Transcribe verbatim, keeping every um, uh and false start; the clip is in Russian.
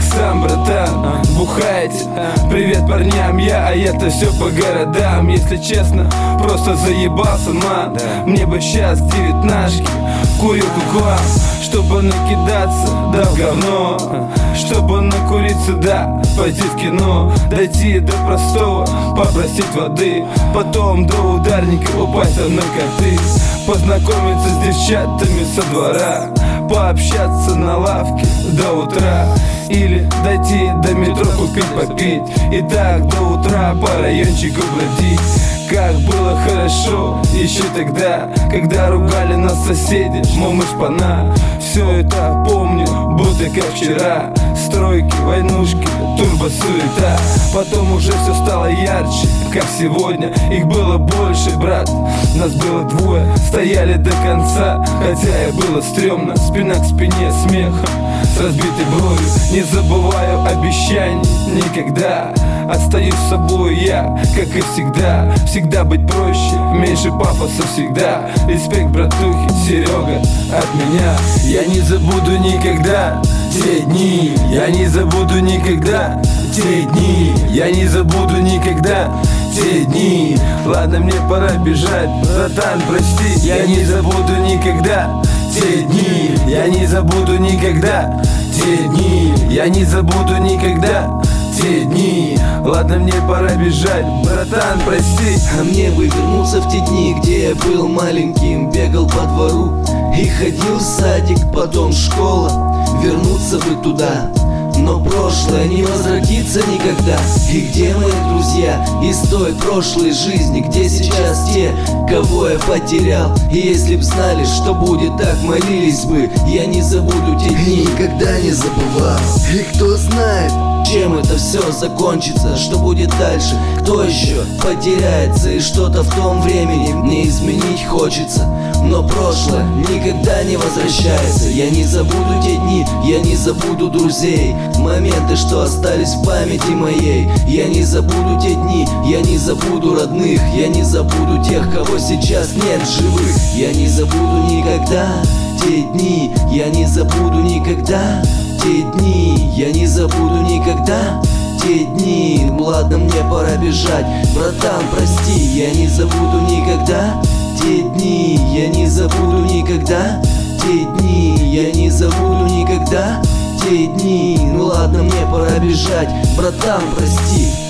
сам, братан, бухаете? Привет парням, я, а это все по городам. Если честно, просто заебался, ман. Мне бы сейчас девятнашки, курилку к вам, чтобы накидаться, да в говно. Чтобы накуриться, да, пойти в кино, дойти до простого, попросить воды, потом до ударника упасть на наркоты, познакомиться с девчатами со двора, пообщаться на лавке до утра, или дойти до метро купить попить, и так до утра по райончику бродить. Как было хорошо еще тогда, когда ругали нас соседи, мол, мы шпана. Все это помню, будто как вчера. Стройки, войнушки, турбо-суета. Потом уже все стало ярче, как сегодня. Их было больше, брат, нас было двое. Стояли до конца, хотя и было стрёмно. Спина к спине, смехом, с разбитой бровью. Не забываю обещаний никогда. Остаюсь с собой я, как и всегда. Всегда быть проще, меньше пафоса всегда. Респект, братухи, Серега, от меня. Я не забуду никогда те дни. Я не забуду никогда те дни. Я не забуду никогда те дни. Ладно, мне пора бежать, братан, прости. Я не забуду никогда те дни. Я не забуду никогда те дни. Я не забуду никогда те дни. Ладно, мне пора бежать, братан, прости. А мне бы вернуться в те дни, где я был маленьким, бегал по двору и ходил в садик, потом школа. Вернуться бы туда, но прошлое не возвратится никогда. И где мои друзья из той прошлой жизни? Где сейчас те, кого я потерял? И если б знали, что будет так, молились бы. Я не забуду те дни, никогда не забывал. И кто знает, чем это все закончится, что будет дальше, кто еще потеряется. И что-то в том времени мне изменить хочется, но прошлое никогда не возвращается. Я не забуду те дни, я не забуду друзей, моменты, что остались в памяти моей. Я не забуду те дни, я не забуду родных, я не забуду тех, кого сейчас нет в живых. Я не забуду никогда те дни, я не забуду никогда те дни. Я не забуду никогда те дни. Ладно, мне пора бежать, братан, прости. Я не забуду никогда те дни. Я не забуду никогда те дни. Я не забуду никогда те дни. Ну ладно, мне пора бежать, братан, прости.